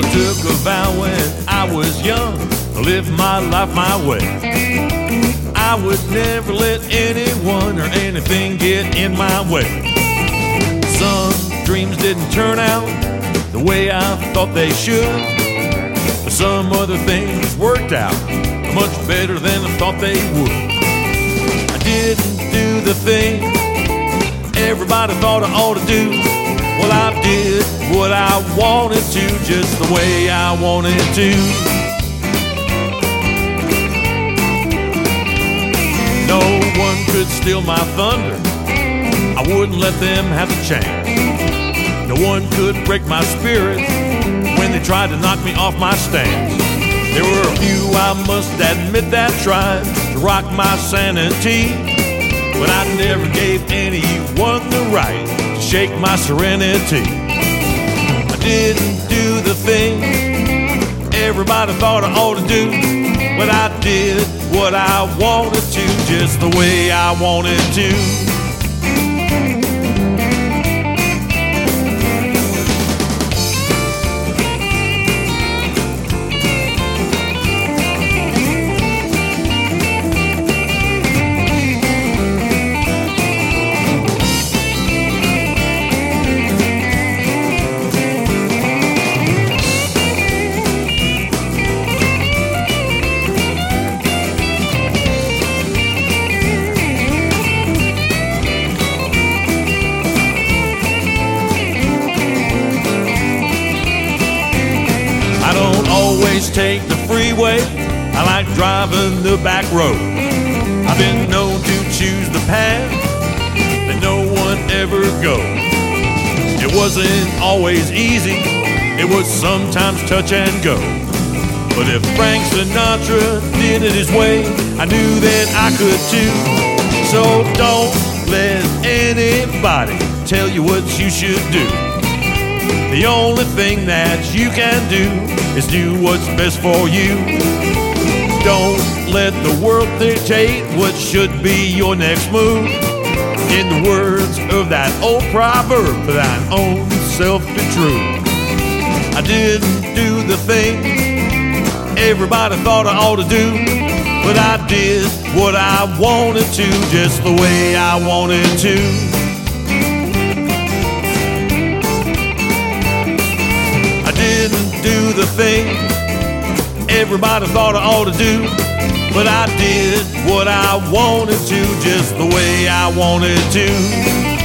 took a vow when I was young to live my life my way. I would never let anyone or anything get in my way. Some dreams didn't turn out the way I thought they should, but some other things worked out much better than I thought they would. I didn't do the thing everybody thought I ought to do. Well, I did what I wanted to, just the way I wanted to. No one could steal my thunder, I wouldn't let them have the chance. No one could break my spirit when they tried to knock me off my stance. There were a few, I must admit, that tried to rock my sanity, but I never gave anyone the right to shake my serenity. I didn't do the thing everybody thought I ought to do, but I did what I wanted to, just the way I wanted to. Always take the freeway, I like driving the back road. I've been known to choose the path that no one ever goes. It wasn't always easy, it was sometimes touch and go. But if Frank Sinatra did it his way, I knew that I could too. So don't let anybody tell you what you should do. The only thing that you can do is do what's best for you. Don't let the world dictate what should be your next move. In the words of that old proverb, thine own self be true. I didn't do the thing everybody thought I ought to do, but I did what I wanted to, just the way I wanted to. Didn't do the thing everybody thought I ought to do, but I did what I wanted to, just the way I wanted to.